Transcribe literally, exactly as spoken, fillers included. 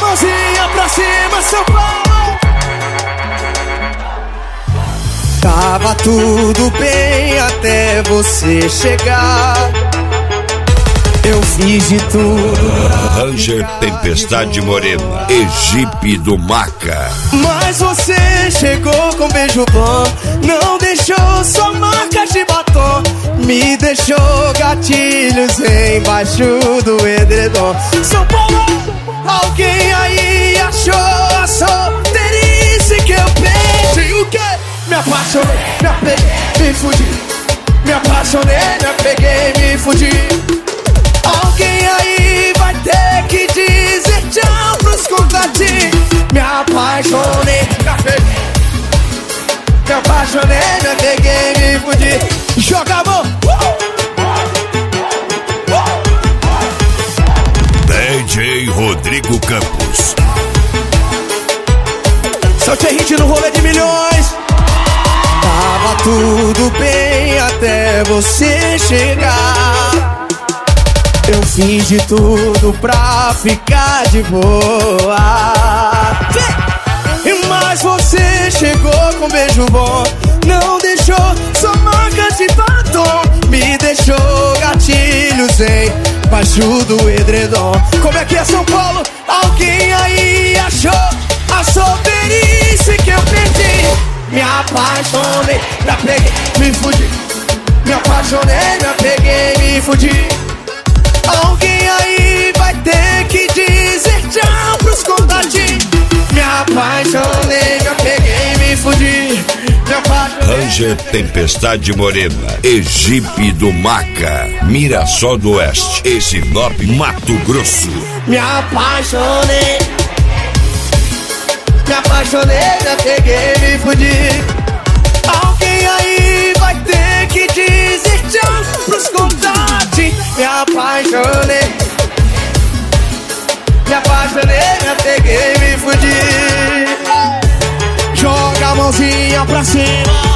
mãozinha pra cima, São Paulo. Tava tudo bem até você chegar. Eu fiz de tudo. Ranger Tempestade Morena, Egipe do Maca. Mas você chegou com beijo bom, não deixou só marcas de batom, me deixou gatilhos embaixo do edredom. São Paulo, alguém aí achou a solteirice que eu perdi. O quê? Me apaixonei, me apeguei, me fudi. Me apaixonei, me apeguei, me fudi. Alguém aí vai ter que dizer tchau pros contatinhos. Me apaixonei, me apeguei, me apaixonei, me apeguei, me fudi. Joga a mão. D J Rodrigo Campos. Solte a hit no rolê de milhões. Tava tudo bem até você chegar. Eu fiz de tudo pra ficar de boa. Mas você chegou com beijo bom, não deixou só marcas de batom, me deixou gatilhos embaixo do edredom. Como é que é, São Paulo? Alguém aí achou a solteirice que eu perdi. Me apaixonei, me apeguei, me fudi. Me apaixonei, me apeguei, me fudi. Alguém aí vai ter que dizer tchau pros contatinhos. Me apaixonei, me apeguei, me fudi. Me apaixonei. Ranger Tempestade Morena, Egipe do Maca, Mirassol do Oeste e Sinop, Mato Grosso. Me apaixonei, me apaixonei, me apeguei, me fudi. Alguém aí vai ter que dizer tchau pros contatinhos. Me apaixonei, me apaixonei, me apeguei, me fudi. Joga a mãozinha pra cima.